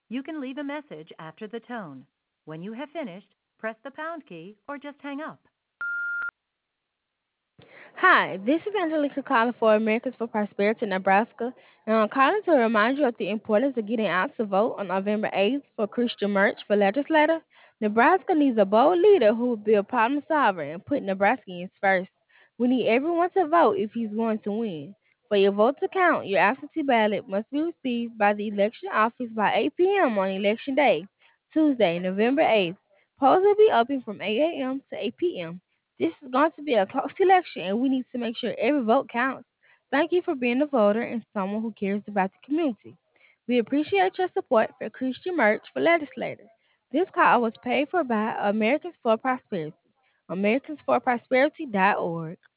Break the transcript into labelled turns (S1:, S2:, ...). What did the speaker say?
S1: You can leave a message after the tone. When you have finished, press the pound key or just hang up.
S2: Hi, this is Angelica calling for Americans for Prosperity, Nebraska, and I'm calling to remind you of the importance of getting out to vote on November 8th for Christian Merch for legislator. Nebraska needs a bold leader who will be a problem solver and put Nebraskans first. We need everyone to vote if he's going to win. For your vote to count, your absentee ballot must be received by the election office by 8 p.m. on Election Day, Tuesday, November 8th. Polls will be open from 8 a.m. to 8 p.m. This is going to be a close election, and we need to make sure every vote counts. Thank you for being a voter and someone who cares about the community. We appreciate your support for Christian Merch for legislators. This call was paid for by Americans for Prosperity. AmericansForProsperity.org.